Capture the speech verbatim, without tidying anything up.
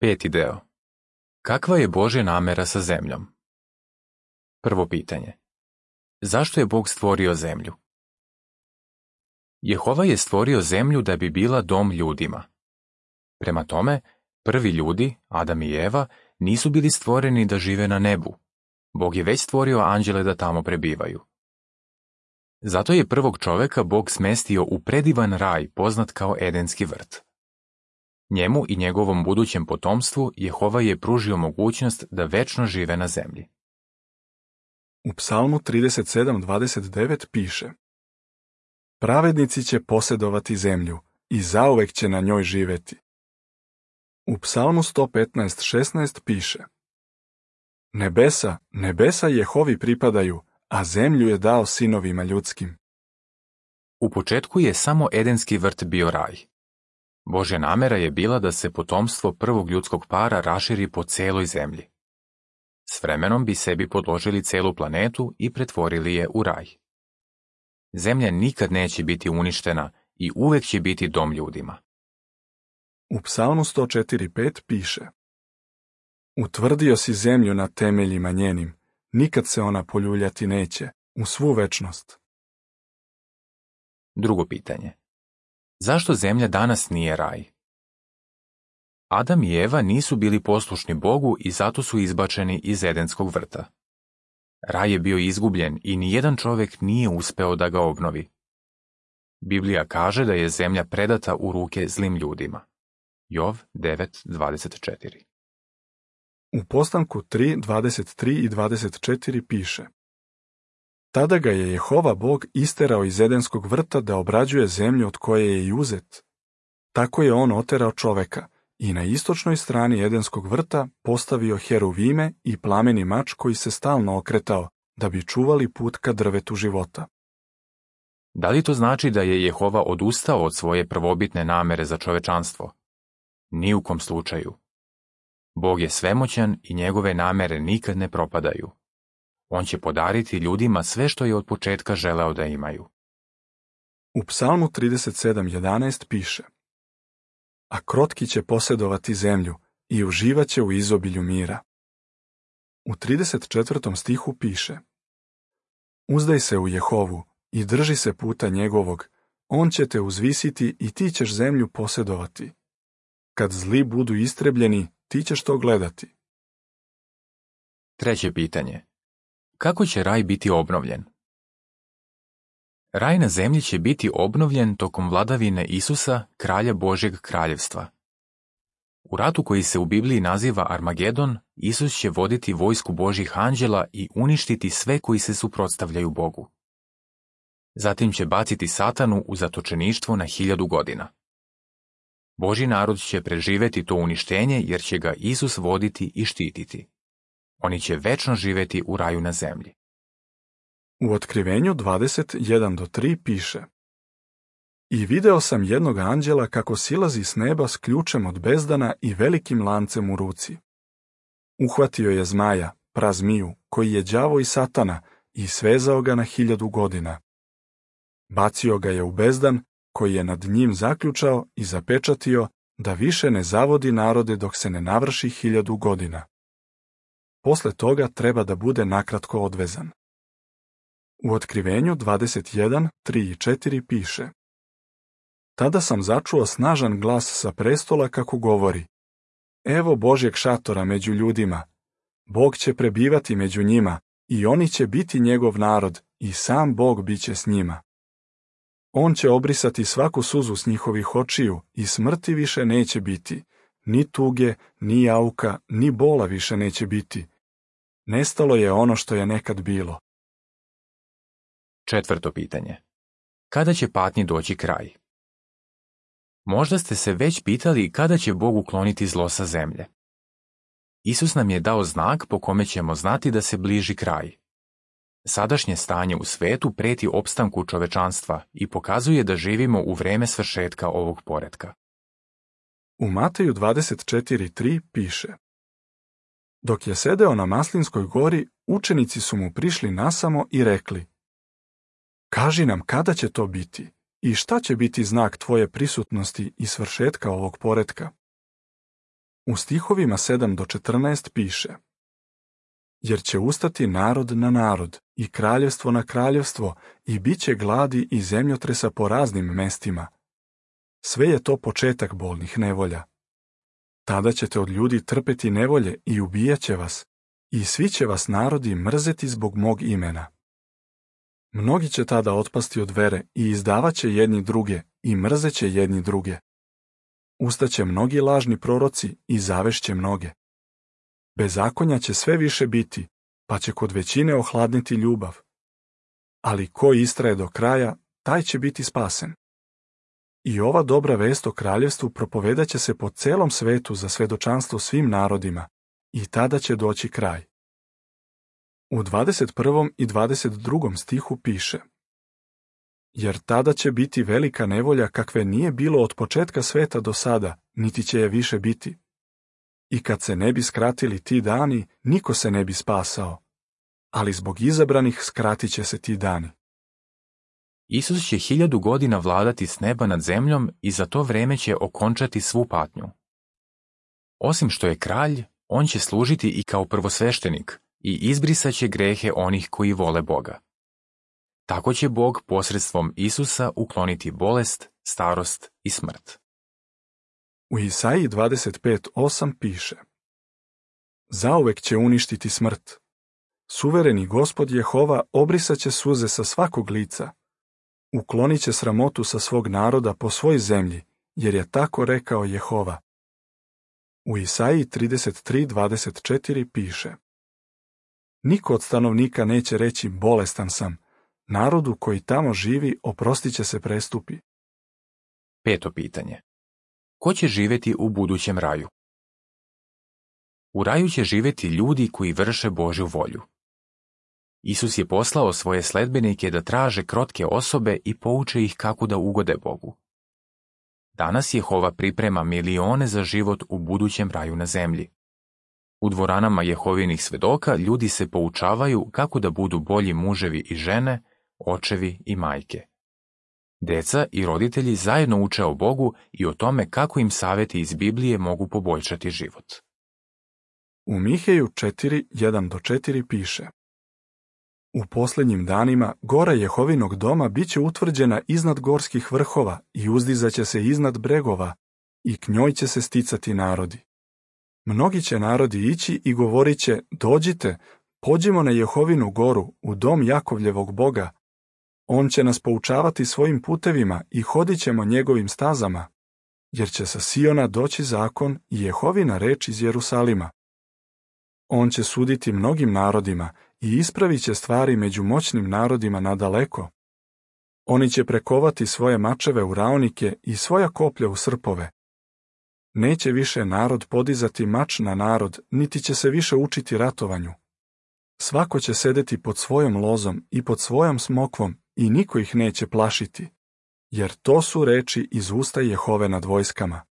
Peti deo. Kakva je Božja namera sa zemljom? Prvo pitanje. Zašto je Bog stvorio zemlju? Jehova je stvorio zemlju da bi bila dom ljudima. Prema tome, prvi ljudi, Adam i Eva, nisu bili stvoreni da žive na nebu. Bog je već stvorio anđele da tamo prebivaju. Zato je prvog čoveka Bog smestio u predivan raj poznat kao Edenski vrt. Njemu i njegovom budućem potomstvu Jehova je pružio mogućnost da večno žive na zemlji. U Psalmu trideset sedam dvadeset devet piše: Pravednici će posjedovati zemlju i zauvek će na njoj živeti. U Psalmu sto petnaest šesnaest piše: Nebesa, nebesa Jehovi pripadaju, a zemlju je dao sinovima ljudskim. U početku je samo Edenski vrt bio raj. Božja namera je bila da se potomstvo prvog ljudskog para raširi po celoj zemlji. S vremenom bi sebi podložili celu planetu i pretvorili je u raj. Zemlja nikad neće biti uništena i uvek će biti dom ljudima. U Psalmu sto četiri pet piše: Utvrdio si zemlju na temeljima njenim, nikad se ona poljuljati neće, u svu večnost. Drugo pitanje. Zašto zemlja danas nije raj? Adam i Eva nisu bili poslušni Bogu i zato su izbačeni iz Edenskog vrta. Raj je bio izgubljen i nijedan čovjek nije uspeo da ga obnovi. Biblija kaže da je zemlja predata u ruke zlim ljudima. Jov devet dvadeset četiri. U Postanku tri dvadeset tri i dvadeset četiri piše: Tada ga je Jehova Bog isterao iz Edenskog vrta da obrađuje zemlju od koje je i uzet. Tako je on oterao čoveka i na istočnoj strani Edenskog vrta postavio heruvime i plameni mač koji se stalno okretao, da bi čuvali put ka drvetu života. Da li to znači da je Jehova odustao od svoje prvobitne namere za čovečanstvo? Ni u kom slučaju. Bog je svemoćan i njegove namere nikad ne propadaju. On će podariti ljudima sve što je od početka želeo da imaju. U Psalmu trideset sedam jedanaest piše: A krotki će posjedovati zemlju i uživaće u izobilju mira. U trideset četvrtom stihu piše: Uzdaj se u Jehovu i drži se puta njegovog, on će te uzvisiti i ti ćeš zemlju posjedovati. Kad zli budu istrebljeni, ti ćeš to gledati. Treće pitanje. Kako će raj biti obnovljen? Raj na zemlji će biti obnovljen tokom vladavine Isusa, kralja Božjeg kraljevstva. U ratu koji se u Bibliji naziva Armagedon, Isus će voditi vojsku Božjih anđela i uništiti sve koji se suprotstavljaju Bogu. Zatim će baciti Satanu u zatočeništvo na hiljadu godina. Božji narod će preživeti to uništenje jer će ga Isus voditi i štititi. Oni će večno živeti u raju na zemlji. U Otkrivenju dvadeset jedan do tri piše: I video sam jednog anđela kako silazi s neba s ključem od bezdana i velikim lancem u ruci. Uhvatio je zmaja, prazmiju, koji je đavo i Satana, i svezao ga na hiljadu godina. Bacio ga je u bezdan, koji je nad njim zaključao i zapečatio, da više ne zavodi narode dok se ne navrši hiljadu godina. Posle toga treba da bude nakratko odvezan. U Otkrivenju dvadeset jedan tri i četiri piše: Tada sam začuo snažan glas sa prestola kako govori: Evo Božjeg šatora među ljudima. Bog će prebivati među njima i oni će biti njegov narod i sam Bog biće s njima. On će obrisati svaku suzu s njihovih očiju i smrti više neće biti, ni tuge, ni jauka, ni bola više neće biti. Nestalo je ono što je nekad bilo. Četvrto pitanje. Kada će patnji doći kraj? Možda ste se već pitali kada će Bog ukloniti zlo sa zemlje. Isus nam je dao znak po kome ćemo znati da se bliži kraj. Sadašnje stanje u svetu preti opstanku čovečanstva i pokazuje da živimo u vreme svršetka ovog poretka. U Mateju dvadeset četiri tri piše: Dok je sedeo na Maslinskoj gori, učenici su mu prišli nasamo i rekli: Kaži nam kada će to biti i šta će biti znak tvoje prisutnosti i svršetka ovog poretka? U stihovima sedam do četrnaest piše: Jer će ustati narod na narod i kraljevstvo na kraljevstvo i bit će gladi i zemljotresa po raznim mestima. Sve je to početak bolnih nevolja. Tada ćete od ljudi trpeti nevolje i ubijat će vas, i svi će vas narodi mrzeti zbog mog imena. Mnogi će tada otpasti od vere i izdavat će jedni druge i mrzeće jedni druge. Ustaće mnogi lažni proroci i zavešće mnoge. Bezakonja će sve više biti, pa će kod većine ohladniti ljubav. Ali ko istraje do kraja, taj će biti spasen. I ova dobra vest o kraljevstvu propovedat će se po celom svetu za svedočanstvo svim narodima, i tada će doći kraj. U dvadeset prvom i dvadeset drugom stihu piše: Jer tada će biti velika nevolja kakve nije bilo od početka sveta do sada, niti će je više biti. I kad se ne bi skratili ti dani, niko se ne bi spasao. Ali zbog izabranih skratit će se ti dani. Isus će hiljadu godina vladati s neba nad zemljom i za to vreme će okončati svu patnju. Osim što je kralj, on će služiti i kao prvosveštenik i izbrisat će grehe onih koji vole Boga. Tako će Bog posredstvom Isusa ukloniti bolest, starost i smrt. U Isaiji dvadeset pet osam piše: Zauvek će uništiti smrt. Suvereni Gospod Jehova obrisat će suze sa svakog lica. Uklonit će sramotu sa svog naroda po svoj zemlji, jer je tako rekao Jehova. U Isaiji trideset tri dvadeset četiri piše: Niko od stanovnika neće reći bolestan sam, narodu koji tamo živi oprostit će se prestupi. Peto pitanje. Ko će živjeti u budućem raju? U raju će živjeti ljudi koji vrše Božju volju. Isus je poslao svoje sledbenike da traže krotke osobe i pouče ih kako da ugode Bogu. Danas Jehova priprema milione za život u budućem raju na zemlji. U dvoranama Jehovinih svedoka ljudi se poučavaju kako da budu bolji muževi i žene, očevi i majke. Deca i roditelji zajedno uče o Bogu i o tome kako im savjeti iz Biblije mogu poboljšati život. U Miheju četiri jedan do četiri piše: U posljednjim danima gora Jehovinog doma bit će utvrđena iznad gorskih vrhova i uzdizaće se iznad bregova i k njoj će se sticati narodi. Mnogi će narodi ići i govorit će: Dođite, pođimo na Jehovinu goru, u dom Jakovljevog Boga. On će nas poučavati svojim putevima i hodit ćemo njegovim stazama, jer će sa Siona doći zakon i Jehovina reč iz Jerusalima. On će suditi mnogim narodima i ispravit će stvari među moćnim narodima nadaleko. Oni će prekovati svoje mačeve u raonike i svoja koplja u srpove. Neće više narod podizati mač na narod, niti će se više učiti ratovanju. Svako će sedeti pod svojom lozom i pod svojom smokvom i niko ih neće plašiti, jer to su reči iz usta Jehove nad vojskama.